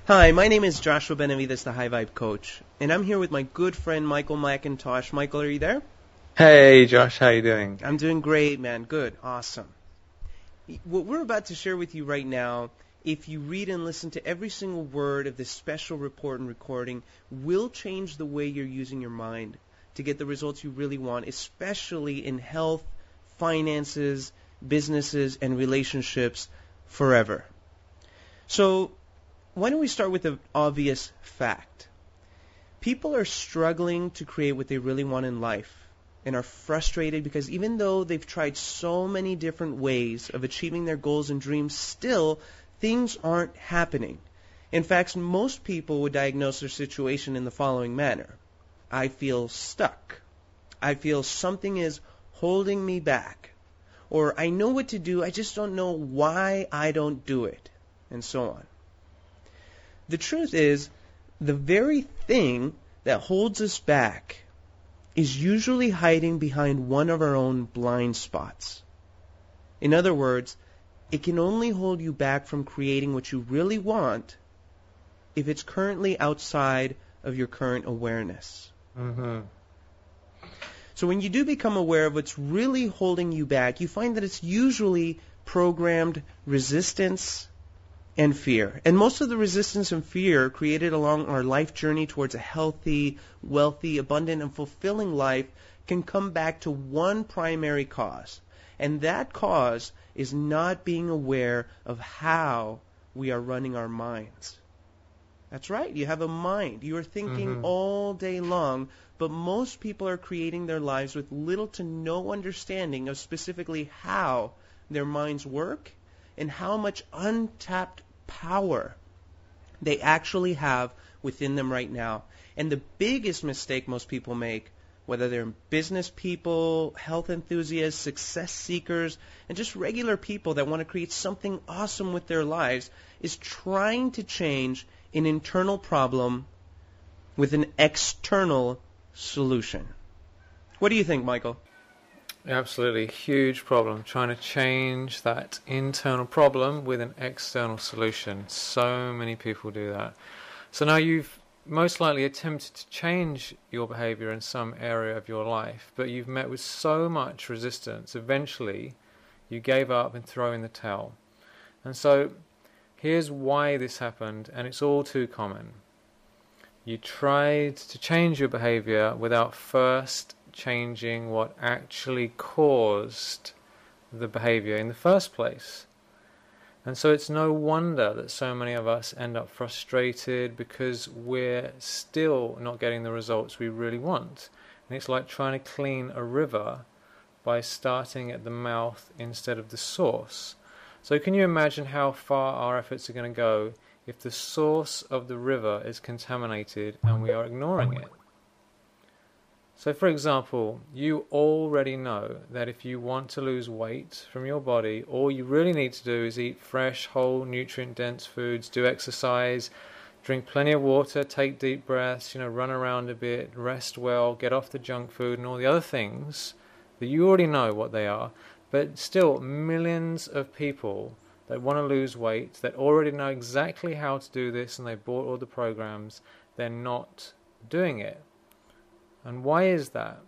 Hi, my name is Joshua Benavides, the High Vibe Coach, and I'm here with my good friend Michael McIntosh. Michael, are you there? Hey Josh, how you doing? I'm doing great, man. Good. Awesome. What we're about to share with you right now, if you read and listen to every single word of this special report and recording, will change the way you're using your mind to get the results you really want, especially in health, finances, businesses, and relationships forever. So, why don't we start with the obvious fact? People are struggling to create what they really want in life and are frustrated because even though they've tried so many different ways of achieving their goals and dreams, still things aren't happening. In fact, most people would diagnose their situation in the following manner. I feel stuck. I feel something is holding me back. Or I know what to do, I just don't know why I don't do it, and so on. The truth is, the very thing that holds us back is usually hiding behind one of our own blind spots. In other words, it can only hold you back from creating what you really want if it's currently outside of your current awareness. Mm-hmm. So when you do become aware of what's really holding you back, you find that it's usually programmed resistance and fear. And most of the resistance and fear created along our life journey towards a healthy, wealthy, abundant, and fulfilling life can come back to one primary cause. And that cause is not being aware of how we are running our minds. That's right. You have a mind. You are thinking all day long, but most people are creating their lives with little to no understanding of specifically how their minds work and how much untapped power they actually have within them right now. And the biggest mistake most people make, whether they're business people, health enthusiasts, success seekers, and just regular people that want to create something awesome with their lives, is trying to change an internal problem with an external solution. What do you think, Michael? Absolutely, huge problem. Trying to change that internal problem with an external solution. So many people do that. So now you've most likely attempted to change your behavior in some area of your life, but you've met with so much resistance. Eventually, you gave up and threw in the towel. And so here's why this happened, and it's all too common. You tried to change your behavior without first changing what actually caused the behavior in the first place. And so it's no wonder that so many of us end up frustrated because we're still not getting the results we really want. And it's like trying to clean a river by starting at the mouth instead of the source. So can you imagine how far our efforts are going to go if the source of the river is contaminated and we are ignoring it? So for example, you already know that if you want to lose weight from your body, all you really need to do is eat fresh, whole, nutrient-dense foods, do exercise, drink plenty of water, take deep breaths, run around a bit, rest well, get off the junk food and all the other things that you already know what they are. But still, millions of people that want to lose weight, that already know exactly how to do this and they bought all the programs, they're not doing it. And why is that?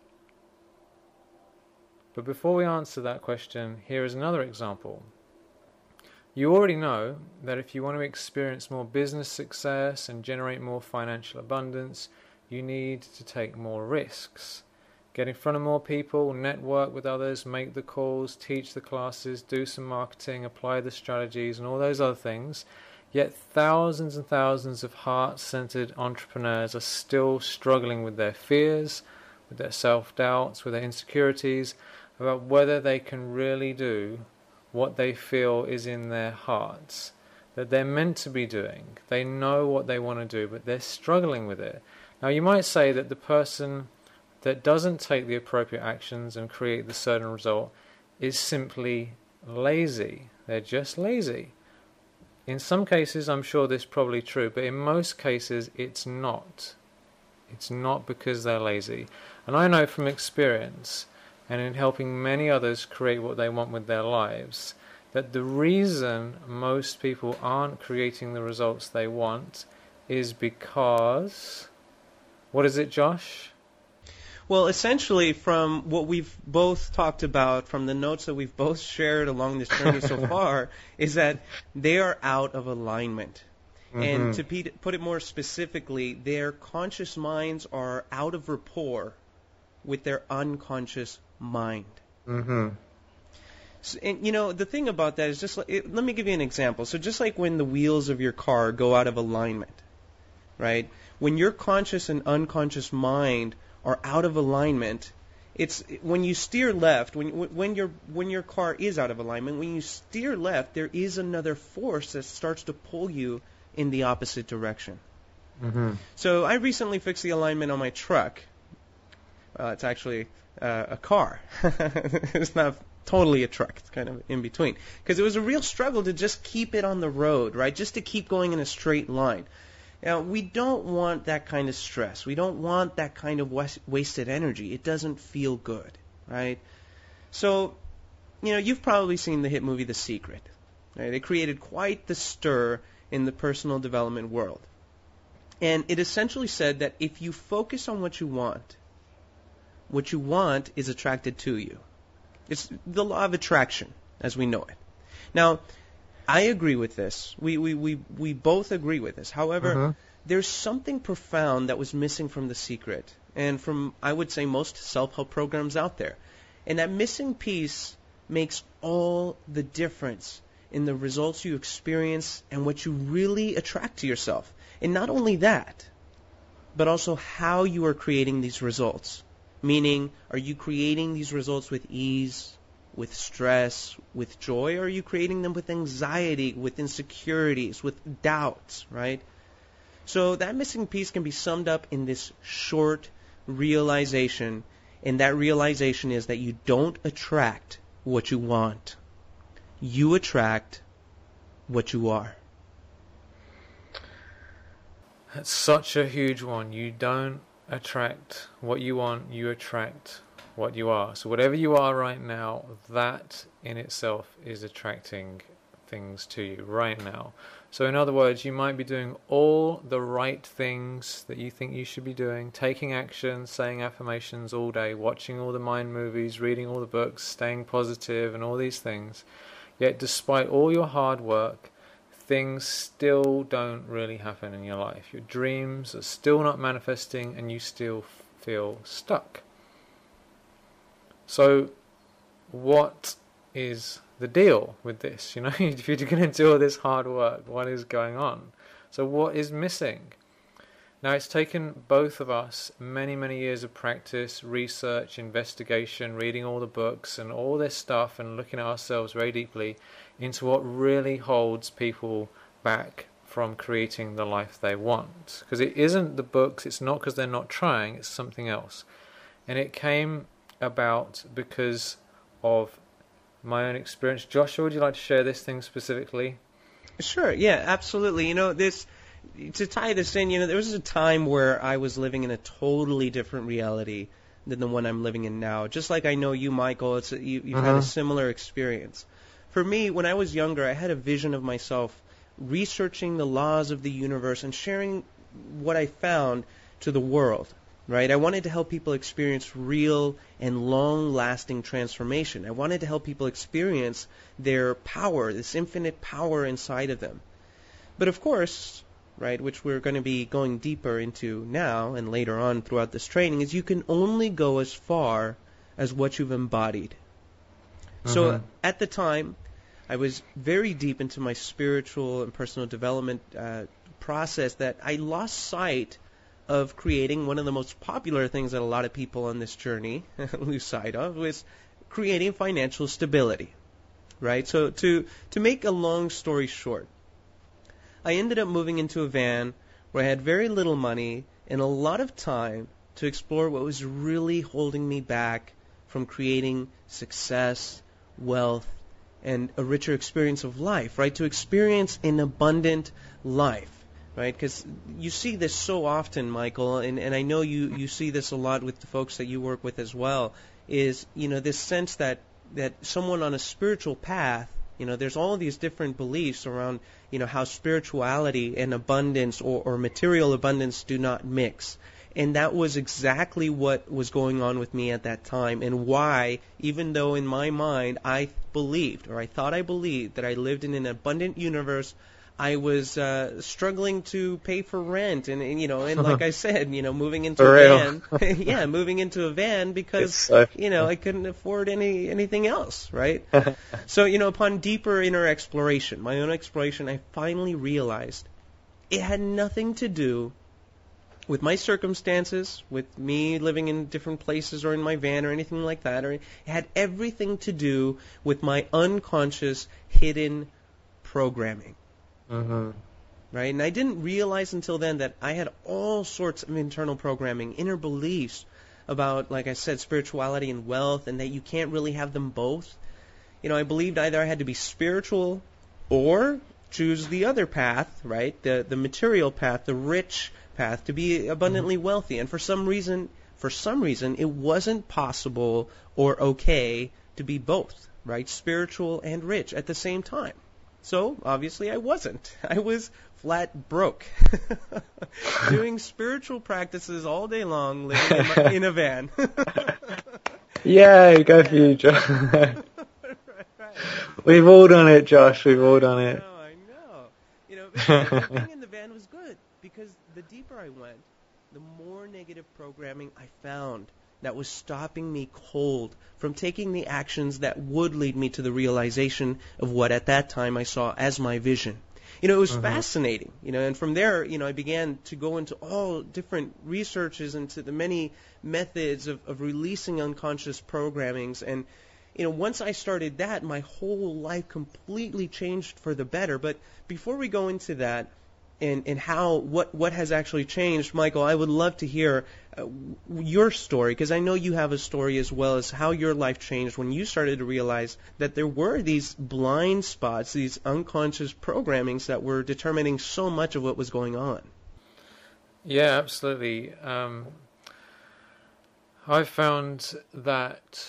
But before we answer that question, here is another example. You already know that if you want to experience more business success and generate more financial abundance, you need to take more risks. Get in front of more people, network with others, make the calls, teach the classes, do some marketing, apply the strategies and all those other things. Yet thousands and thousands of heart-centered entrepreneurs are still struggling with their fears, with their self-doubts, with their insecurities about whether they can really do what they feel is in their hearts, that they're meant to be doing. They know what they want to do, but they're struggling with it. Now you might say that the person that doesn't take the appropriate actions and create the certain result is simply lazy. They're just lazy. In some cases, I'm sure this is probably true, but in most cases, it's not. It's not because they're lazy. And I know from experience, and in helping many others create what they want with their lives, that the reason most people aren't creating the results they want is because... What is it, Josh? Well, essentially, from what we've both talked about, from the notes that we've both shared along this journey so far, is that they are out of alignment. And to put it more specifically, their conscious minds are out of rapport with their unconscious mind. So, and, the thing about that is let me give you an example. So just like when the wheels of your car go out of alignment, right? When your conscious and unconscious mind are out of alignment, it's when you steer left, when your car is out of alignment, when you steer left, there is another force that starts to pull you in the opposite direction. So I recently fixed the alignment on my truck. It's actually a car. It's not totally a truck. It's kind of in between. Because it was a real struggle to just keep it on the road, right? Just to keep going in a straight line. Now, we don't want that kind of stress. We don't want that kind of wasted energy. It doesn't feel good, right? So, you've probably seen the hit movie The Secret. Right? It created quite the stir in the personal development world. And it essentially said that if you focus on what you want is attracted to you. It's the law of attraction as we know it. Now, I agree with this. We both agree with this. However, there's something profound that was missing from The Secret and from, I would say, most self-help programs out there. And that missing piece makes all the difference in the results you experience and what you really attract to yourself. And not only that, but also how you are creating these results. Meaning, are you creating these results with ease, with stress, with joy, or are you creating them with anxiety, with insecurities, with doubts, right? So that missing piece can be summed up in this short realization, and that realization is that you don't attract what you want. You attract what you are. That's such a huge one. You don't attract what you want, you attract what you are. So whatever you are right now, that in itself is attracting things to you right now. So in other words, you might be doing all the right things that you think you should be doing, taking action, saying affirmations all day, watching all the mind movies, reading all the books, staying positive and all these things. Yet despite all your hard work, things still don't really happen in your life. Your dreams are still not manifesting and you still feel stuck. So what is the deal with this? If you're going to do all this hard work, what is going on? So what is missing? Now, it's taken both of us many, many years of practice, research, investigation, reading all the books and all this stuff and looking at ourselves very deeply into what really holds people back from creating the life they want. Because it isn't the books, it's not because they're not trying, it's something else. And it came about because of my own experience. Joshua, would you like to share this thing specifically? Sure, yeah, absolutely. To tie this in, there was a time where I was living in a totally different reality than the one I'm living in now. Just like I know you, Michael, you've had a similar experience. For me, when I was younger, I had a vision of myself researching the laws of the universe and sharing what I found to the world, right? I wanted to help people experience real and long-lasting transformation. I wanted to help people experience their power, this infinite power inside of them. But of course, right, which we're going to be going deeper into now and later on throughout this training, is you can only go as far as what you've embodied. So at the time, I was very deep into my spiritual and personal development process that I lost sight of creating one of the most popular things that a lot of people on this journey lose sight of, was creating financial stability, right? So to make a long story short, I ended up moving into a van where I had very little money and a lot of time to explore what was really holding me back from creating success, wealth, and a richer experience of life, right? To experience an abundant life, right? Because you see this so often, Michael, and I know you see this a lot with the folks that you work with as well, is, this sense that someone on a spiritual path There's all these different beliefs around, how spirituality and abundance or material abundance do not mix. And that was exactly what was going on with me at that time, and why, even though in my mind I believed, or I thought I believed, that I lived in an abundant universe, I was struggling to pay for rent, and like I said, moving into a van, moving into a van because I couldn't afford anything else, right? So upon deeper inner exploration, my own exploration, I finally realized it had nothing to do with my circumstances, with me living in different places or in my van or anything like that. Or it had everything to do with my unconscious hidden programming. Mm-hmm. Right? And I didn't realize until then that I had all sorts of internal programming, inner beliefs about, like I said, spirituality and wealth, and that you can't really have them both. I believed either I had to be spiritual or choose the other path, right? The material path, the rich path, to be abundantly wealthy. And for some reason, it wasn't possible or okay to be both, right? Spiritual and rich at the same time. So, obviously, I wasn't. I was flat broke. Doing spiritual practices all day long, living in a van. Yay, go for you, Josh. Right. We've all done it, Josh. We've all done it. I know. Being in the van was good, because the deeper I went, the more negative programming I found that was stopping me cold from taking the actions that would lead me to the realization of what at that time I saw as my vision. It was fascinating, and from there, I began to go into all different researches into the many methods of releasing unconscious programmings. And, once I started that, my whole life completely changed for the better. But before we go into that, and how what has actually changed, Michael, I would love to hear your story, because I know you have a story as well, as how your life changed when you started to realize that there were these blind spots, these unconscious programmings that were determining so much of what was going on. Yeah, absolutely. I found that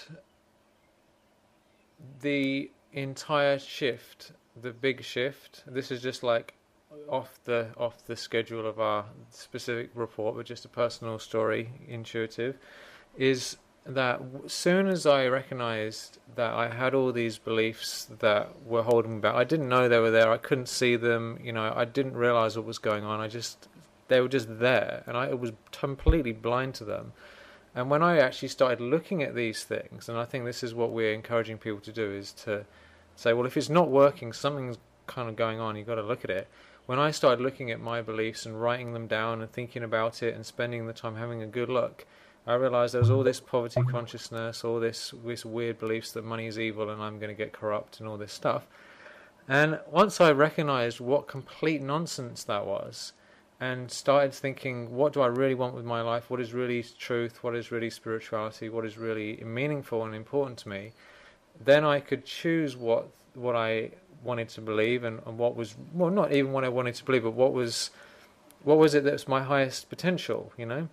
the entire shift, the big shift, this is just like off the schedule of our specific report, but just a personal story, intuitive, is that as soon as I recognized that I had all these beliefs that were holding me back, I didn't know they were there, I couldn't see them, I didn't realize what was going on, they were just there, and I was completely blind to them. And when I actually started looking at these things, and I think this is what we're encouraging people to do, is to say, well, if it's not working, something's kind of going on, you've got to look at it. When I started looking at my beliefs and writing them down and thinking about it and spending the time having a good look, I realized there was all this poverty consciousness, all this weird beliefs that money is evil and I'm going to get corrupt and all this stuff. And once I recognized what complete nonsense that was, and started thinking, what do I really want with my life? What is really truth? What is really spirituality? What is really meaningful and important to me? Then I could choose what I wanted to believe, and what was, well, not even what I wanted to believe, but what was it that was my highest potential,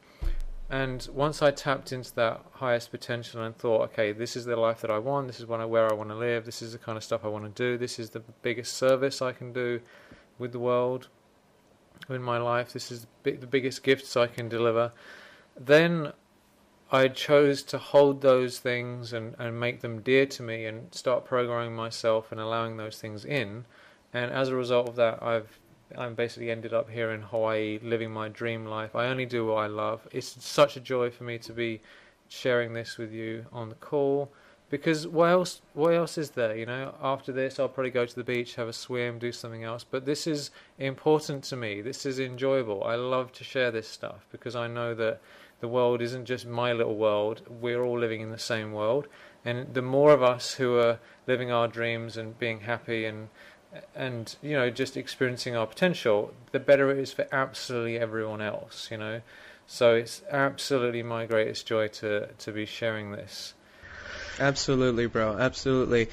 And once I tapped into that highest potential and thought, okay, this is the life that I want, this is where I want to live, this is the kind of stuff I want to do, this is the biggest service I can do with the world, in my life, this is the biggest gifts I can deliver, then I chose to hold those things and make them dear to me and start programming myself and allowing those things in. And as a result of that, I'm basically ended up here in Hawaii living my dream life. I only do what I love. It's such a joy for me to be sharing this with you on the call, because what else is there? After this, I'll probably go to the beach, have a swim, do something else. But this is important to me. This is enjoyable. I love to share this stuff because I know that the world isn't just my little world. We're all living in the same world. And the more of us who are living our dreams and being happy and just experiencing our potential, the better it is for absolutely everyone else, So it's absolutely my greatest joy to be sharing this. Absolutely, bro. Absolutely.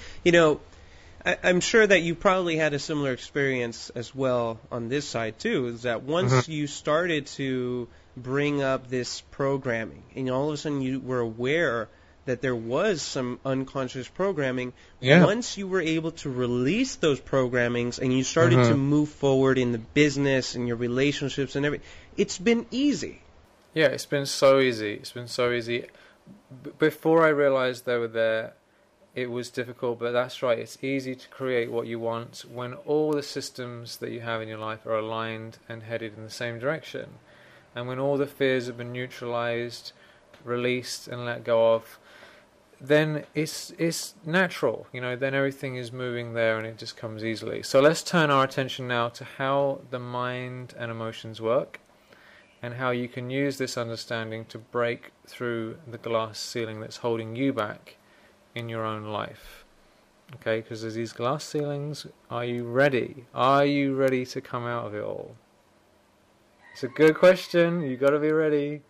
I'm sure that you probably had a similar experience as well on this side too, is that once you started to bring up this programming and all of a sudden you were aware that there was some unconscious programming. Yeah. Once you were able to release those programmings and you started to move forward in the business and your relationships and everything, it's been easy. Yeah, it's been so easy. It's been so easy. Before I realized they were there, it was difficult, but that's right. It's easy to create what you want when all the systems that you have in your life are aligned and headed in the same direction. And when all the fears have been neutralized, released and let go of, then it's natural, then everything is moving there and it just comes easily. So let's turn our attention now to how the mind and emotions work and how you can use this understanding to break through the glass ceiling that's holding you back in your own life. Okay, because there's these glass ceilings. Are you ready? Are you ready to come out of it all? It's a good question. You've got to be ready.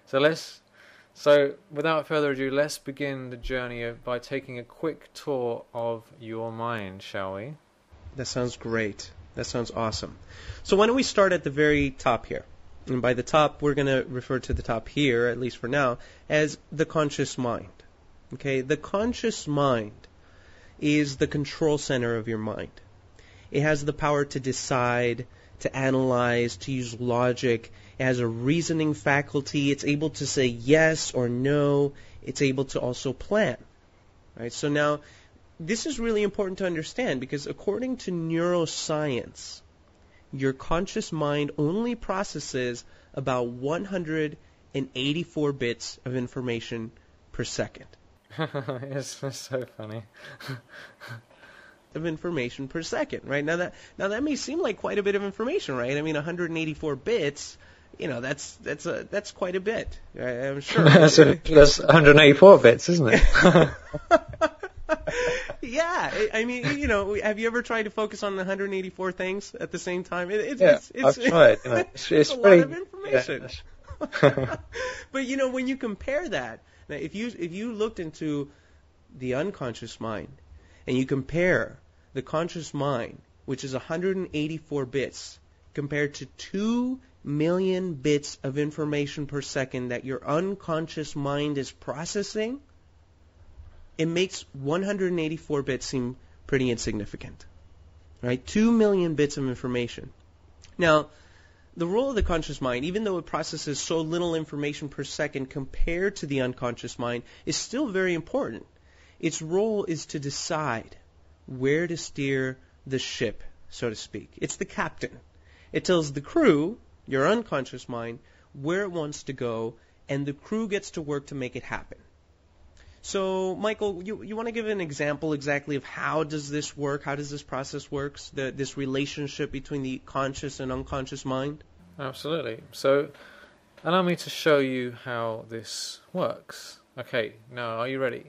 So without further ado, let's begin the journey by taking a quick tour of your mind, shall we? That sounds great. That sounds awesome. So why don't we start at the very top here? And by the top, we're going to refer to the top here, at least for now, as the conscious mind. Okay, the conscious mind is the control center of your mind. It has the power to decide, to analyze, to use logic. It has a reasoning faculty. It's able to say yes or no. It's able to also plan. Right? So now, this is really important to understand because according to neuroscience, your conscious mind only processes about 184 bits of information per second. It's so funny. Of information per second, right? Now that may seem like quite a bit of information, right? I mean, 184 bits, that's quite a bit. I'm sure. That's 184 bits, isn't it? Yeah, I mean, have you ever tried to focus on 184 things at the same time? I've tried. It's a lot of information. Yeah. But when you compare that, now if you looked into the unconscious mind and you compare the conscious mind, which is 184 bits, compared to 2 million bits of information per second that your unconscious mind is processing, it makes 184 bits seem pretty insignificant. Right? 2 million bits of information. Now, the role of the conscious mind, even though it processes so little information per second compared to the unconscious mind, is still very important. Its role is to decide where to steer the ship, so to speak. It's the captain. It tells the crew, your unconscious mind, where it wants to go, and the crew gets to work to make it happen. So, Michael, you want to give an example exactly of how does this work? How does this process work? This relationship between the conscious and unconscious mind? Absolutely. So, allow me to show you how this works. Okay, now are you ready?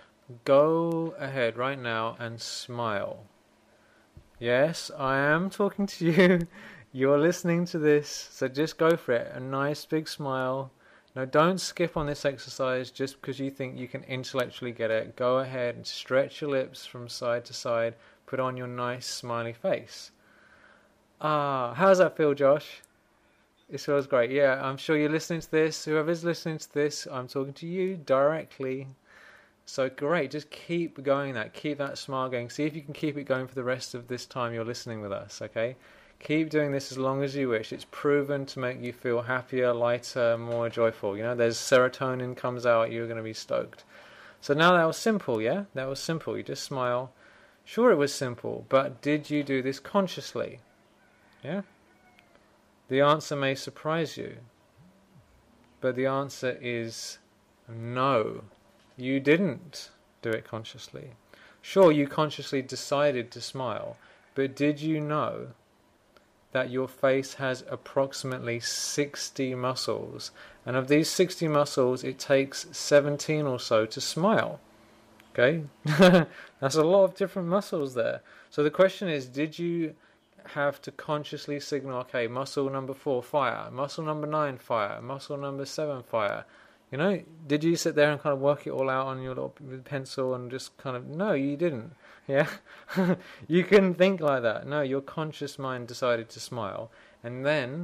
Go ahead right now and smile. Yes, I am talking to you. You're listening to this, so just go for it. A nice big smile. No, don't skip on this exercise just because you think you can intellectually get it. Go ahead and stretch your lips from side to side. Put on your nice smiley face. How does that feel, Josh? It feels great. Yeah, I'm sure you're listening to this. Whoever's listening to this, I'm talking to you directly. So great, just keep going that. Keep that smile going. See if you can keep it going for the rest of this time you're listening with us, okay? Keep doing this as long as you wish. It's proven to make you feel happier, lighter, more joyful. There's serotonin comes out, you're going to be stoked. So now that was simple, yeah? That was simple. You just smile. Sure, it was simple, but did you do this consciously? Yeah? The answer may surprise you, but the answer is no. You didn't do it consciously. Sure, you consciously decided to smile, but did you know that your face has approximately 60 muscles, and of these 60 muscles it takes 17 or so to smile? Okay? That's a lot of different muscles there. So the question is, did you have to consciously signal, okay, muscle number 4, fire, muscle number 9, fire, muscle number 7, fire? Did you sit there and kind of work it all out on your little pencil and just kind of, no, you didn't. Yeah? You couldn't think like that. No, your conscious mind decided to smile. And then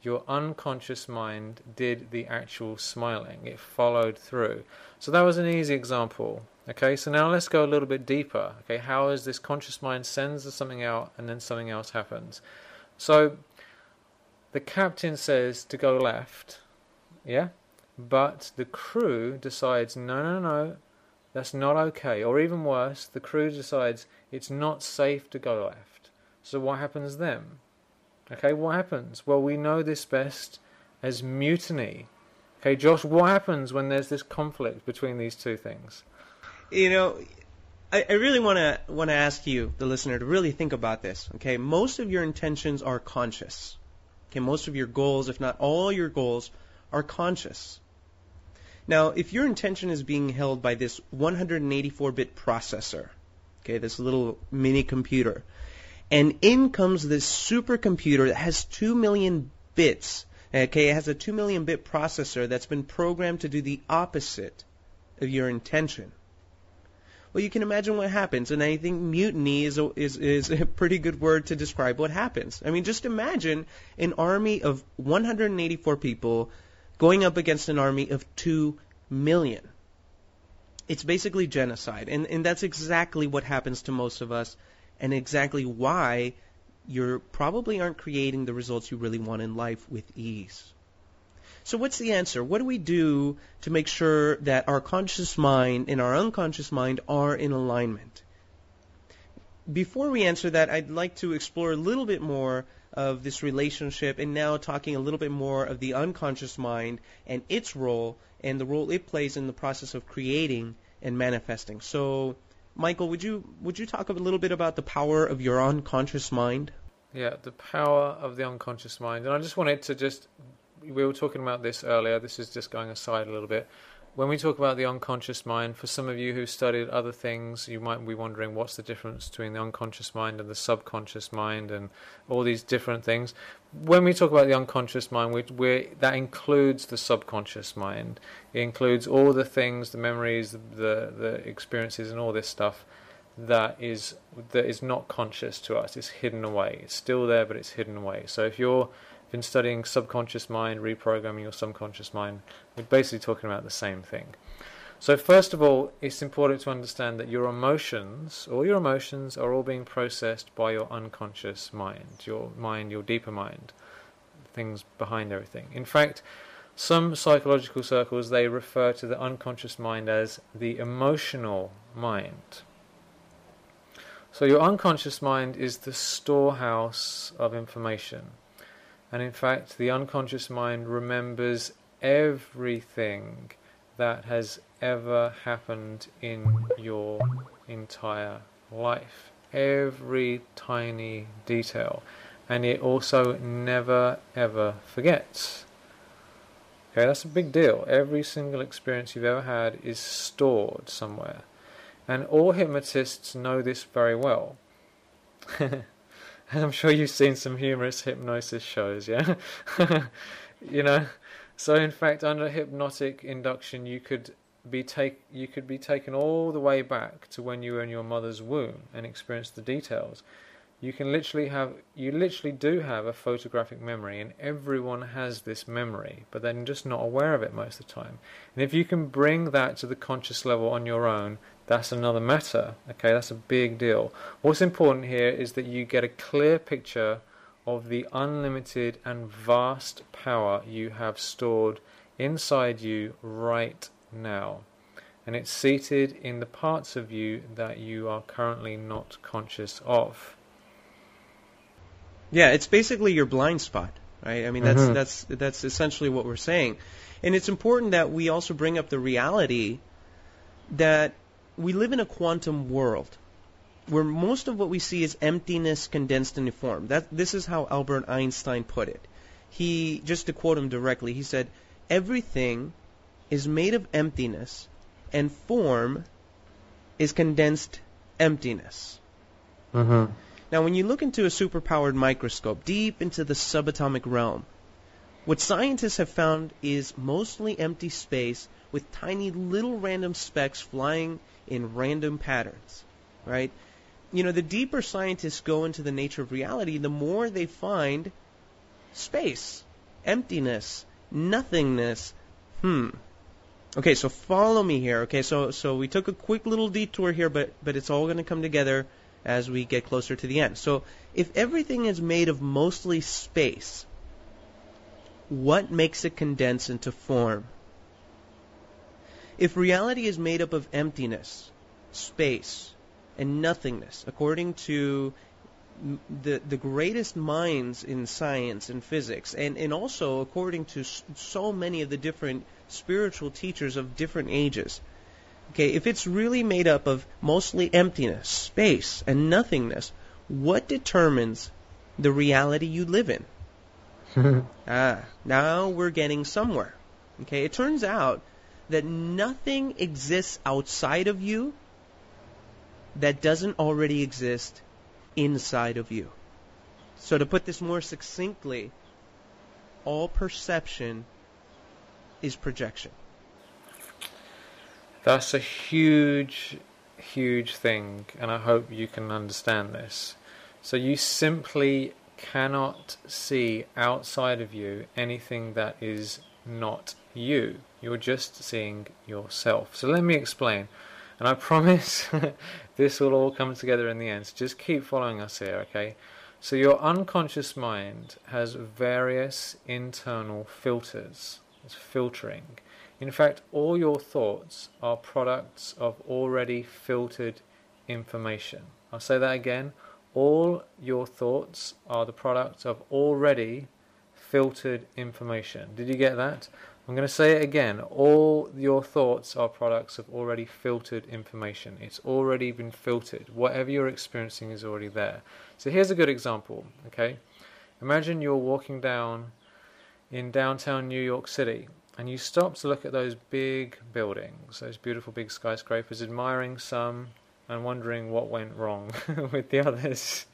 your unconscious mind did the actual smiling. It followed through. So that was an easy example. Okay, so now let's go a little bit deeper. Okay, how is this conscious mind sends something out and then something else happens? So the captain says to go left, yeah? But the crew decides, no, that's not okay. Or even worse, the crew decides it's not safe to go left. So what happens then? Okay, what happens? Well, we know this best as mutiny. Okay, Josh, what happens when there's this conflict between these two things? You know, I really want to ask you, the listener, to really think about this. Okay, most of your intentions are conscious. Okay, most of your goals, if not all your goals, are conscious. Now, if your intention is being held by this 184-bit processor, okay, this little mini computer, and in comes this supercomputer that has 2 million bits, okay, it has a 2 million bit processor that's been programmed to do the opposite of your intention. Well, you can imagine what happens, and I think mutiny is a pretty good word to describe what happens. I mean, just imagine an army of 184 people going up against an army of 2 million. It's basically genocide, and that's exactly what happens to most of us, and exactly why you probably aren't creating the results you really want in life with ease. So what's the answer? What do we do to make sure that our conscious mind and our unconscious mind are in alignment? Before we answer that, I'd like to explore a little bit more of this relationship, and now talking a little bit more of the unconscious mind and its role and the role it plays in the process of creating and manifesting. So, Michael, would you talk a little bit about the power of your unconscious mind? Yeah, the power of the unconscious mind. And I just wanted to we were talking about this earlier, this is just going aside a little bit. When we talk about the unconscious mind, for some of you who studied other things, you might be wondering what's the difference between the unconscious mind and the subconscious mind and all these different things. When we talk about the unconscious mind, that includes the subconscious mind. It includes all the things, the memories, the experiences and all this stuff that is not conscious to us. It's hidden away. It's still there, but it's hidden away. So if you've been studying subconscious mind, reprogramming your subconscious mind, we're basically talking about the same thing. So first of all, it's important to understand that all your emotions are all being processed by your unconscious mind, your deeper mind, things behind everything. In fact, some psychological circles, they refer to the unconscious mind as the emotional mind. So your unconscious mind is the storehouse of information. And in fact, the unconscious mind remembers everything that has ever happened in your entire life. Every tiny detail. And it also never, ever forgets. Okay, that's a big deal. Every single experience you've ever had is stored somewhere. And all hypnotists know this very well. I'm sure you've seen some humorous hypnosis shows, yeah? So in fact, under hypnotic induction, you could be taken all the way back to when you were in your mother's womb and experience the details. You literally do have a photographic memory, and everyone has this memory, but they're just not aware of it most of the time. And if you can bring that to the conscious level on your own, that's another matter. Okay, that's a big deal. What's important here is that you get a clear picture of the unlimited and vast power you have stored inside you right now. And it's seated in the parts of you that you are currently not conscious of. Yeah, it's basically your blind spot, right? I mean, that's essentially what we're saying. And it's important that we also bring up the reality that we live in a quantum world where most of what we see is emptiness condensed into form. This is how Albert Einstein put it. Just to quote him directly, he said, "Everything is made of emptiness, and form is condensed emptiness." Mm-hmm. Now, when you look into a superpowered microscope deep into the subatomic realm, what scientists have found is mostly empty space with tiny little random specks flying in random patterns, right? The deeper scientists go into the nature of reality, the more they find space. emptiness, nothingness. Okay, so follow me here. Okay, so we took a quick little detour here, but it's all going to come together as we get closer to the end. So if everything is made of mostly space, what makes it condense into form? If reality is made up of emptiness, space, and nothingness, according to the greatest minds in science and physics, and also according to so many of the different spiritual teachers of different ages, okay, if it's really made up of mostly emptiness, space, and nothingness, what determines the reality you live in? Now we're getting somewhere. Okay, it turns out that nothing exists outside of you that doesn't already exist inside of you. So to put this more succinctly, all perception is projection. That's a huge, huge thing, and I hope you can understand this. So you simply cannot see outside of you anything that is not you. You're just seeing yourself. So let me explain. And I promise this will all come together in the end. So just keep following us here, okay? So your unconscious mind has various internal filters. It's filtering. In fact, all your thoughts are products of already filtered information. I'll say that again. All your thoughts are the products of already filtered information. Did you get that? I'm going to say it again. All your thoughts are products of already filtered information. It's already been filtered. Whatever you're experiencing is already there. So here's a good example, okay? Imagine you're walking down in downtown New York City and you stop to look at those big buildings, those beautiful big skyscrapers, admiring some and wondering what went wrong with the others.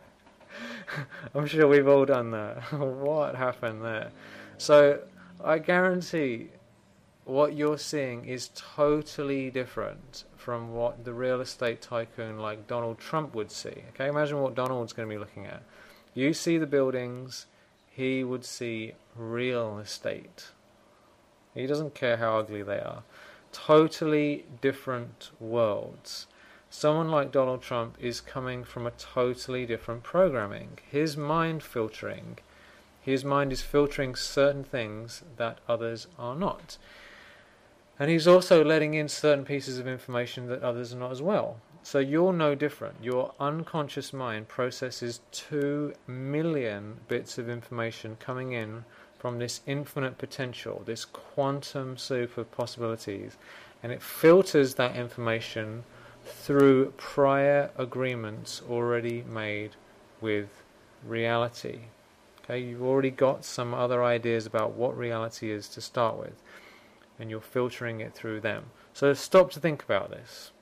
I'm sure we've all done that. What happened there? So I guarantee what you're seeing is totally different from what the real estate tycoon like Donald Trump would see. Okay, imagine what Donald's going to be looking at. You see the buildings, he would see real estate. He doesn't care how ugly they are. Totally different worlds. Someone like Donald Trump is coming from a totally different programming. His mind filtering. His mind is filtering certain things that others are not. And he's also letting in certain pieces of information that others are not as well. So you're no different. Your unconscious mind processes 2 million bits of information coming in from this infinite potential, this quantum soup of possibilities. And it filters that information through prior agreements already made with reality. Okay, you've already got some other ideas about what reality is to start with, and you're filtering it through them. So stop to think about this.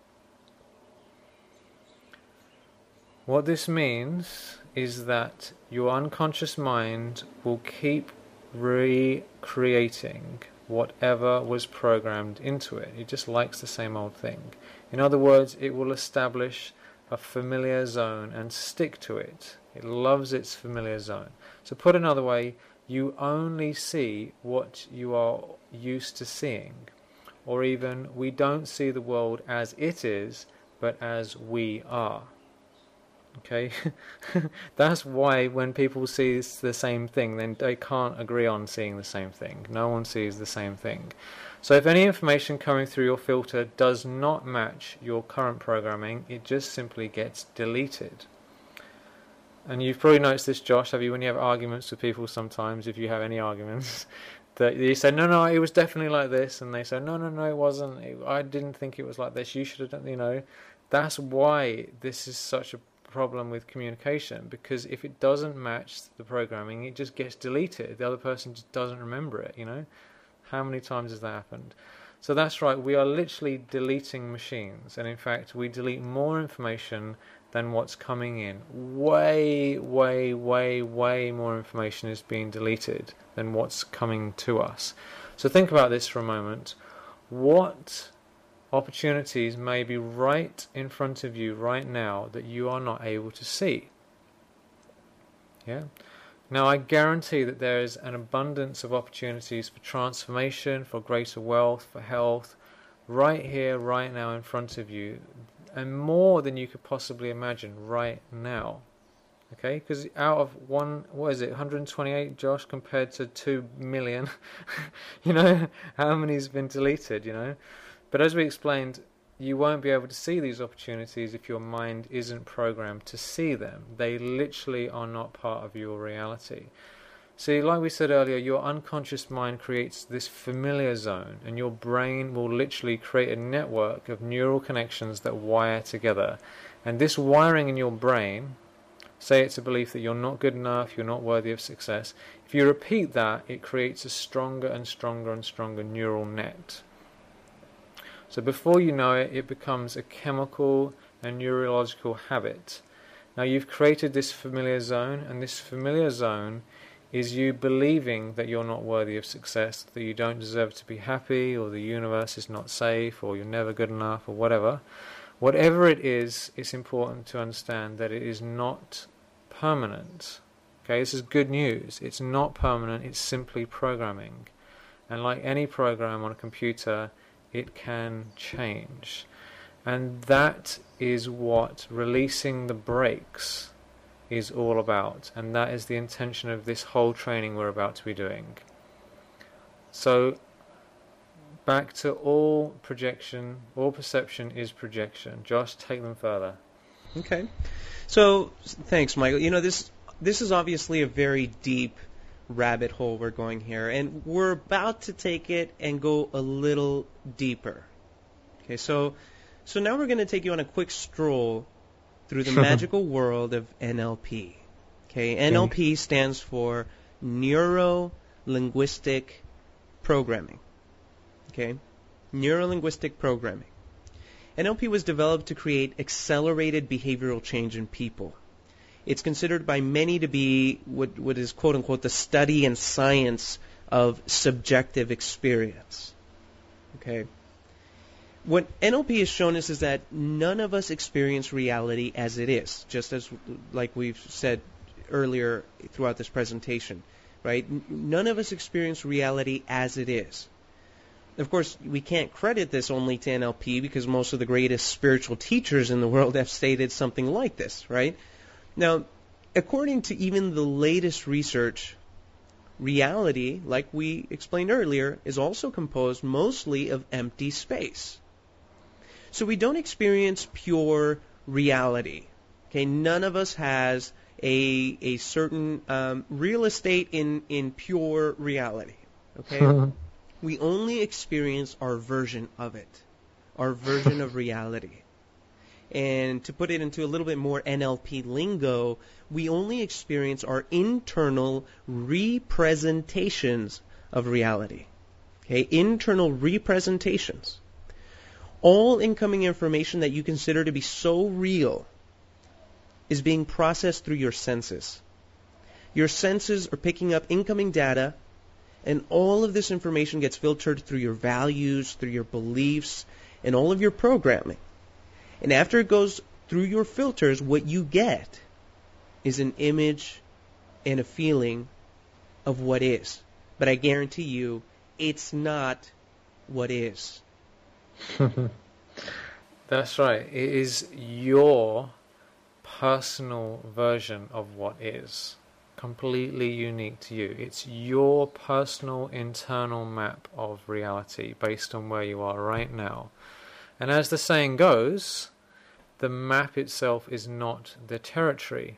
What this means is that your unconscious mind will keep recreating whatever was programmed into it. It just likes the same old thing. In other words, it will establish a familiar zone and stick to it. It loves its familiar zone. So put another way, you only see what you are used to seeing. Or even, we don't see the world as it is, but as we are. Okay? That's why when people see the same thing, then they can't agree on seeing the same thing. No one sees the same thing. So if any information coming through your filter does not match your current programming, it just simply gets deleted. And you've probably noticed this, Josh, have you, when you have arguments with people sometimes, if you have any arguments, that you say, no, it was definitely like this, and they say, no, it wasn't, I didn't think it was like this, you should have done, That's why this is such a problem with communication, because if it doesn't match the programming, it just gets deleted. The other person just doesn't remember it, How many times has that happened? So that's right, we are literally deleting machines, and in fact we delete more information than what's coming in. Way more information is being deleted than what's coming to us. So think about this for a moment. What opportunities may be right in front of you right now that you are not able to see? Yeah? Now, I guarantee that there is an abundance of opportunities for transformation, for greater wealth, for health, right here, right now in front of you, and more than you could possibly imagine right now. Okay, because out of 128, Josh, compared to 2 million, how many's been deleted, But as we explained, you won't be able to see these opportunities if your mind isn't programmed to see them. They literally are not part of your reality. See, like we said earlier, your unconscious mind creates this familiar zone, and your brain will literally create a network of neural connections that wire together. And this wiring in your brain, say it's a belief that you're not good enough, you're not worthy of success. If you repeat that, it creates a stronger and stronger and stronger neural net. So before you know it, it becomes a chemical and neurological habit. Now you've created this familiar zone, and this familiar zone is you believing that you're not worthy of success, that you don't deserve to be happy, or the universe is not safe, or you're never good enough, or whatever. Whatever it is, it's important to understand that it is not permanent. Okay, this is good news. It's not permanent, it's simply programming. And like any program on a computer, it can change. And that is what releasing the brakes is all about. And that is the intention of this whole training we're about to be doing. So, back to all projection, all perception is projection. Josh, take them further. Okay. So, thanks, Michael. This is obviously a very deep rabbit hole we're going here, and we're about to take it and go a little deeper. Okay, so now we're going to take you on a quick stroll through the magical world of NLP. Okay, NLP stands for Neuro-Linguistic Programming. Okay, Neuro-Linguistic Programming. NLP was developed to create accelerated behavioral change in people. It's considered by many to be what is quote-unquote the study and science of subjective experience. Okay? What NLP has shown us is that none of us experience reality as it is, just as like we've said earlier throughout this presentation, right? None of us experience reality as it is. Of course, we can't credit this only to NLP because most of the greatest spiritual teachers in the world have stated something like this, right? Now, according to even the latest research, reality, like we explained earlier, is also composed mostly of empty space. So we don't experience pure reality. Okay, none of us has a certain real estate in pure reality. Okay, we only experience our version of it, our version of reality. And to put it into a little bit more NLP lingo, we only experience our internal representations of reality. Okay, internal representations. All incoming information that you consider to be so real is being processed through your senses. Your senses are picking up incoming data, and all of this information gets filtered through your values, through your beliefs, and all of your programming. And after it goes through your filters, what you get is an image and a feeling of what is. But I guarantee you, it's not what is. That's right. It is your personal version of what is. Completely unique to you. It's your personal internal map of reality based on where you are right now. And as the saying goes, the map itself is not the territory.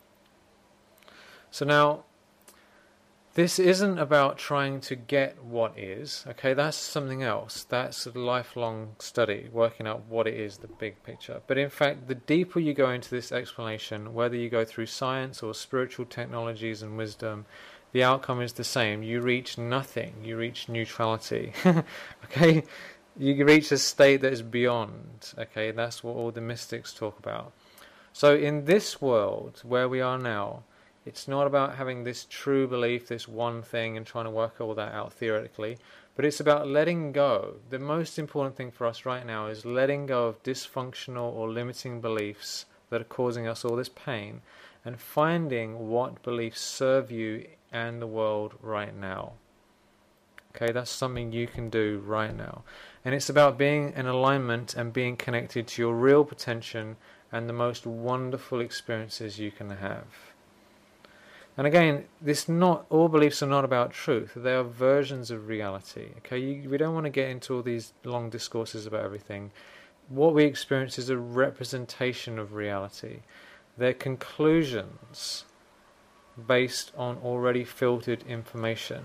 So now, this isn't about trying to get what is, okay, that's something else. That's a lifelong study, working out what it is, the big picture. But in fact, the deeper you go into this explanation, whether you go through science or spiritual technologies and wisdom, the outcome is the same. You reach nothing. You reach neutrality. Okay? You reach a state that is beyond. Okay? That's what all the mystics talk about. So in this world, where we are now, it's not about having this true belief, this one thing, and trying to work all that out theoretically, but it's about letting go. The most important thing for us right now is letting go of dysfunctional or limiting beliefs that are causing us all this pain and finding what beliefs serve you and the world right now. Okay, that's something you can do right now. And it's about being in alignment and being connected to your real potential and the most wonderful experiences you can have. And again, all beliefs are not about truth. They are versions of reality. Okay, we don't want to get into all these long discourses about everything. What we experience is a representation of reality. They're conclusions based on already filtered information.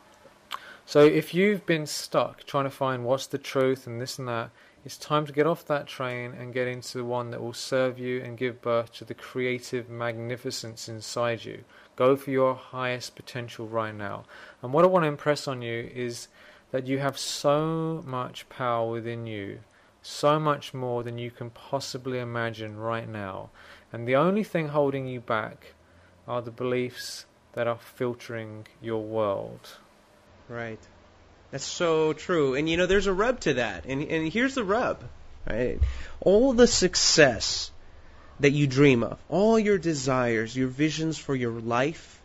So if you've been stuck trying to find what's the truth and this and that, it's time to get off that train and get into the one that will serve you and give birth to the creative magnificence inside you. Go for your highest potential right now. And what I want to impress on you is that you have so much power within you, so much more than you can possibly imagine right now. And the only thing holding you back are the beliefs that are filtering your world. Right. That's so true. And there's a rub to that. And here's the rub. Right? All the success that you dream of, all your desires, your visions for your life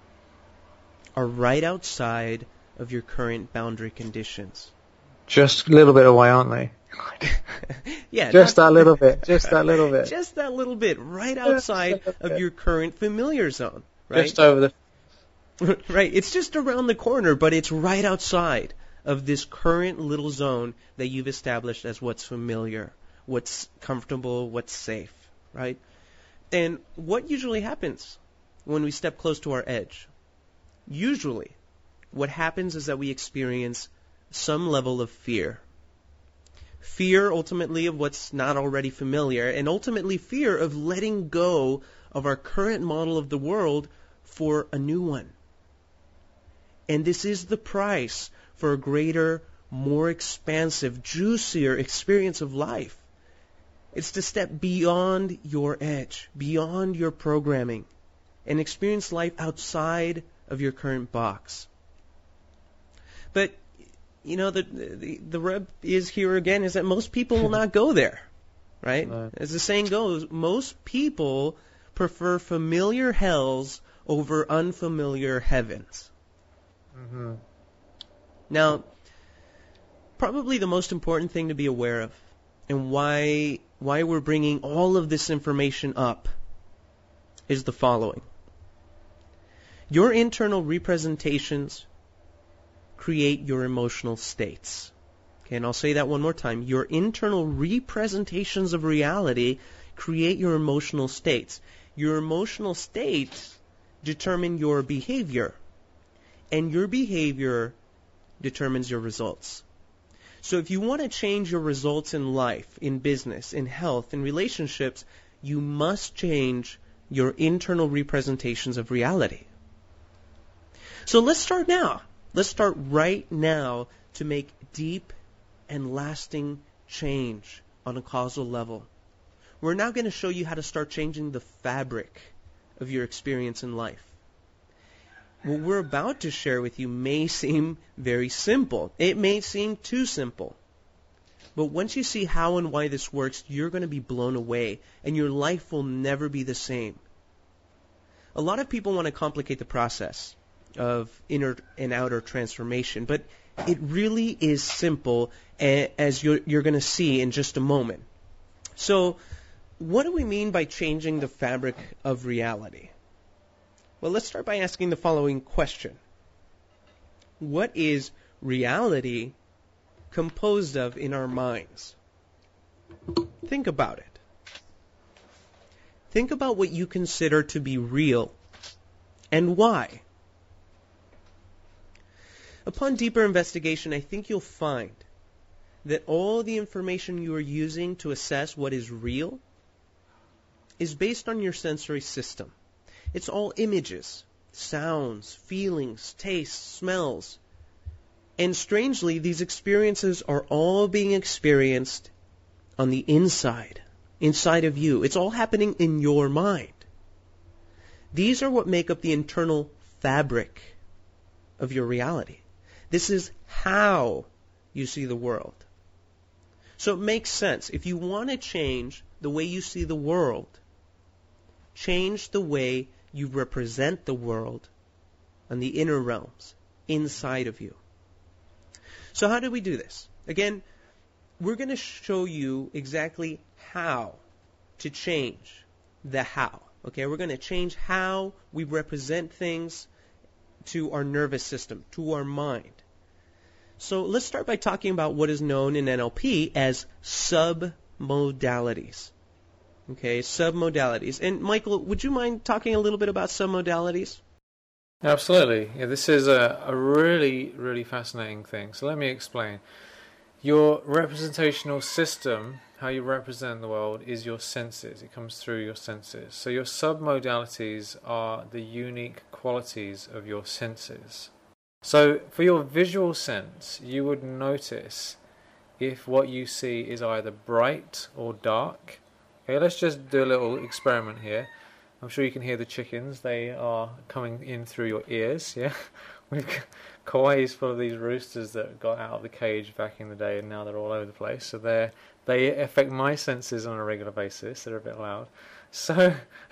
are right outside of your current boundary conditions. Just a little bit away, aren't they? Yeah. Just that little bit. Just that little bit. Just that little bit. Right outside of your current familiar zone. Right? Just over the... Right. It's just around the corner, but it's right outside of this current little zone that you've established as what's familiar, what's comfortable, what's safe. Right? And what usually happens when we step close to our edge? Usually, what happens is that we experience some level of fear. Fear, ultimately, of what's not already familiar, and ultimately fear of letting go of our current model of the world for a new one. And this is the price for a greater, more expansive, juicier experience of life. It's to step beyond your edge, beyond your programming, and experience life outside of your current box. But, the rub is here again, is that most people will not go there, right? No. As the saying goes, most people prefer familiar hells over unfamiliar heavens. Mm-hmm. Now, probably the most important thing to be aware of, and why we're bringing all of this information up, is the following. Your internal representations create your emotional states. Okay, and I'll say that one more time. Your internal representations of reality create your emotional states. Your emotional states determine your behavior, and your behavior determines your results. So if you want to change your results in life, in business, in health, in relationships, you must change your internal representations of reality. So let's start now. Let's start right now to make deep and lasting change on a causal level. We're now going to show you how to start changing the fabric of your experience in life. What we're about to share with you may seem very simple. It may seem too simple. But once you see how and why this works, you're going to be blown away, and your life will never be the same. A lot of people want to complicate the process of inner and outer transformation, but it really is simple, as you're going to see in just a moment. So, what do we mean by changing the fabric of reality? Well, let's start by asking the following question. What is reality composed of in our minds? Think about it. Think about what you consider to be real and why. Upon deeper investigation, I think you'll find that all the information you are using to assess what is real is based on your sensory system. It's all images, sounds, feelings, tastes, smells. And strangely, these experiences are all being experienced on the inside of you. It's all happening in your mind. These are what make up the internal fabric of your reality. This is how you see the world. So it makes sense. If you want to change the way you see the world. Change the way you represent the world on the inner realms, inside of you. So how do we do this? Again, we're going to show you exactly how to change the how. Okay, we're going to change how we represent things to our nervous system, to our mind. So let's start by talking about what is known in NLP as submodalities. Okay, submodalities. And Michael, would you mind talking a little bit about submodalities? Absolutely. Yeah, this is a really, really fascinating thing. So let me explain. Your representational system, how you represent the world, is your senses. It comes through your senses. So your submodalities are the unique qualities of your senses. So for your visual sense, you would notice if what you see is either bright or dark. Okay, let's just do a little experiment here. I'm sure you can hear the chickens. They are coming in through your ears, yeah? Kauai is full of these roosters that got out of the cage back in the day, and now they're all over the place. So they affect my senses on a regular basis. They're a bit loud. So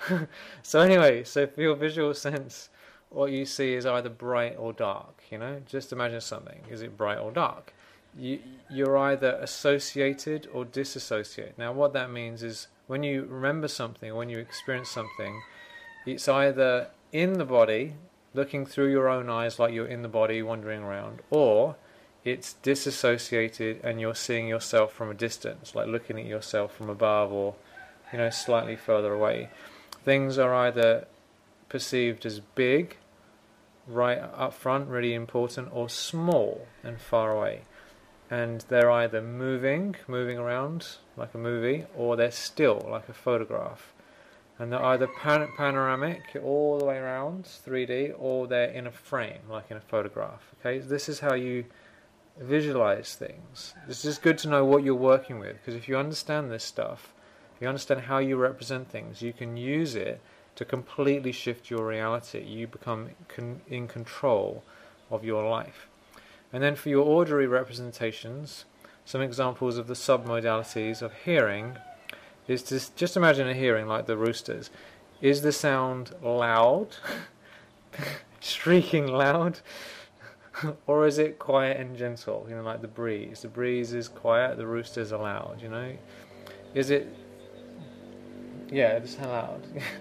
anyway, so for your visual sense, what you see is either bright or dark, you know? Just imagine something. Is it bright or dark? You're either associated or disassociated. Now what that means is when you remember something, when you experience something, it's either in the body, looking through your own eyes like you're in the body wandering around, or it's disassociated and you're seeing yourself from a distance, like looking at yourself from above or, you know, slightly further away. Things are either perceived as big, right up front, really important, or small and far away. And they're either moving around like a movie, or they're still like a photograph. And they're either panoramic all the way around, 3D, or they're in a frame, like in a photograph. Okay, this is how you visualize things. It's just good to know what you're working with, because if you understand this stuff, if you understand how you represent things, you can use it to completely shift your reality. You become in control of your life. And then for your auditory representations, some examples of the submodalities of hearing is to just imagine a hearing like the roosters. Is the sound loud, shrieking loud, or is it quiet and gentle, you know, like the breeze? The breeze is quiet, the roosters are loud, you know? Is it, yeah, it's loud.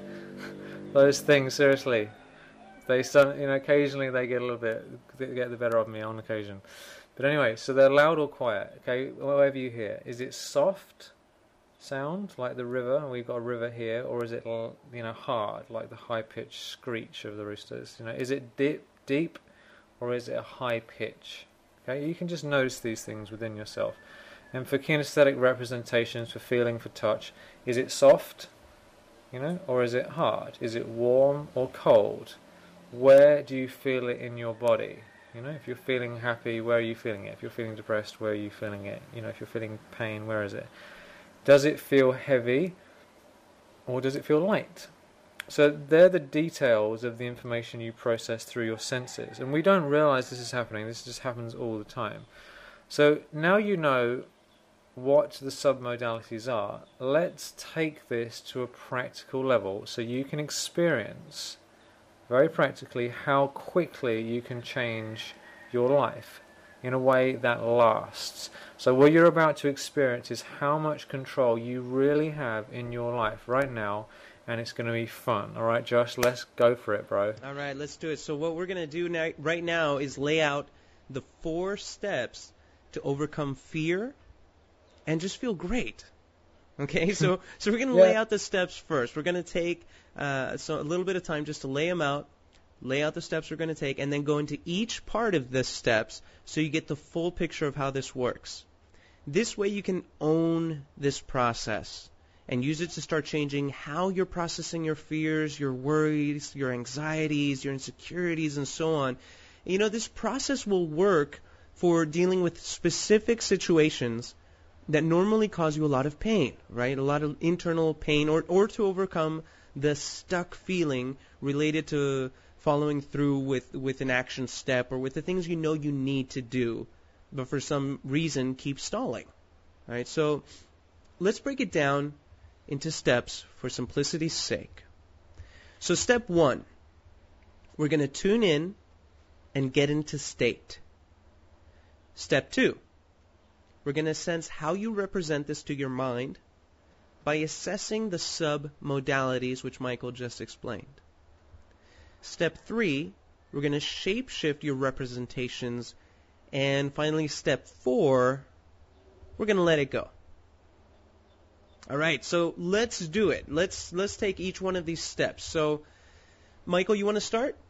Those things, seriously. They, you know, occasionally they get a little bit, they get the better of me on occasion. But anyway, so they're loud or quiet, okay, whatever you hear. Is it soft sound, like the river, and we've got a river here, or is it, you know, hard, like the high-pitched screech of the roosters? You know, is it deep, or is it a high pitch? Okay, you can just notice these things within yourself. And for kinesthetic representations, for feeling, for touch, is it soft, you know, or is it hard? Is it warm or cold? Where do you feel it in your body? You know, if you're feeling happy, where are you feeling it? If you're feeling depressed, where are you feeling it? You know, if you're feeling pain, where is it? Does it feel heavy, or does it feel light? So they're the details of the information you process through your senses. And we don't realize this is happening. This just happens all the time. So now you know what the submodalities are. Let's take this to a practical level so you can experience very practically how quickly you can change your life in a way that lasts. So what you're about to experience is how much control you really have in your life right now, and it's going to be fun. All right, Josh, let's go for it, bro. All right, let's do it. So what we're going to do right now is lay out the 4 steps to overcome fear and just feel great. Okay, so we're going to lay out the steps first. We're going to take a little bit of time just to lay them out, lay out the steps we're going to take, and then go into each part of the steps so you get the full picture of how this works. This way you can own this process and use it to start changing how you're processing your fears, your worries, your anxieties, your insecurities, and so on. You know, this process will work for dealing with specific situations that normally cause you a lot of pain, right? A lot of internal pain, or to overcome the stuck feeling related to following through with an action step or with the things you know you need to do, but for some reason keep stalling, right? So let's break it down into steps for simplicity's sake. So step 1, we're going to tune in and get into state. Step 2, we're going to sense how you represent this to your mind by assessing the sub-modalities which Michael just explained. Step 3, we're going to shape-shift your representations. And finally, step 4, we're going to let it go. All right, so let's do it. Let's take each one of these steps. So, Michael, you want to start?